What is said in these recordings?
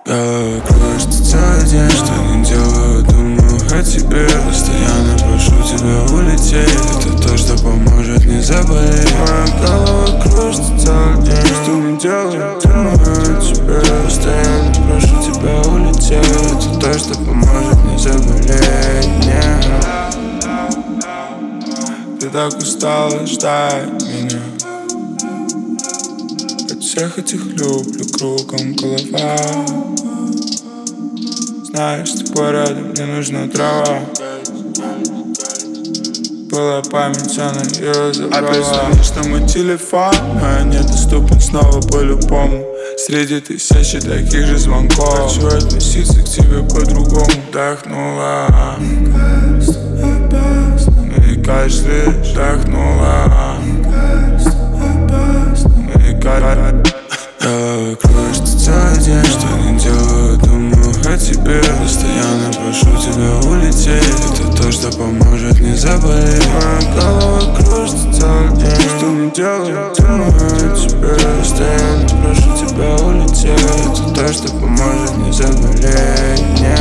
Голова кружится целый день, что не делаю, думаю о тебе. Постоянно прошу тебя улететь, это то, что поможет не заболеть. Моя голова кружится целый день, что не делаю, думаю о тебе. Постоянно прошу тебя улететь, это то, что поможет не заболеть. Ты так устала ждать меня. От всех этих люблю, кругом голова. Знаешь, с тобой рядом мне нужна трава. Была память, она ее забрала. Опять звонишь на мой телефон, но я недоступен снова по-любому. Среди тысячи таких же звонков хочу относиться к тебе по-другому. Вдохнула, намекаешь лишь. Вдохнула, намекаешь. Голова кружится целый день, что не делаю, думаю о тебе. Постоянно прошу тебя улететь, это то, что поможет не заболеть. Моя голова кружится целый день, что не делаю, думаю о тебе. Постоянно прошу тебя улететь, это то, что поможет не заболеть.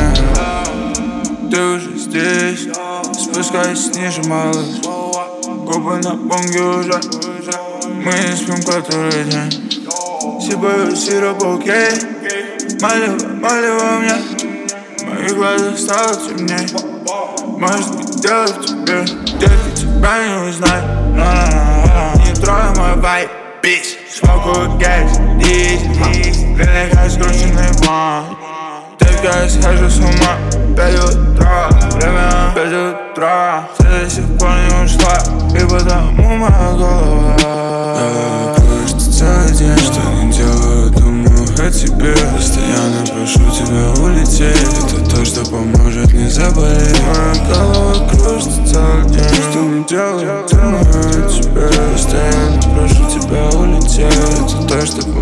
Ты уже здесь, спускайся ниже, малыш. Губы на бонге уже, мы не спим который день. Сипаю сироп, окей. Малево мне, в моих глазах стало темней. Может быть, дело в тебе, детка, тебя не узнай. Не трогай мой вайб, бич. Смокаю гайс, дизи, длинный скрученный блант. Детка, я схожу с ума, 5 утра, время 5 утра. Ты до сих пор не ушла, и потому моя голова. Голова кружится целый день, что не делаю, думаю о тебе. Постоянно прошу тебя улететь, это то, что поможет не заболеть. Моя голова кружится целый день, что не делаю, думаю о тебе. Постоянно прошу тебя улететь, это то, что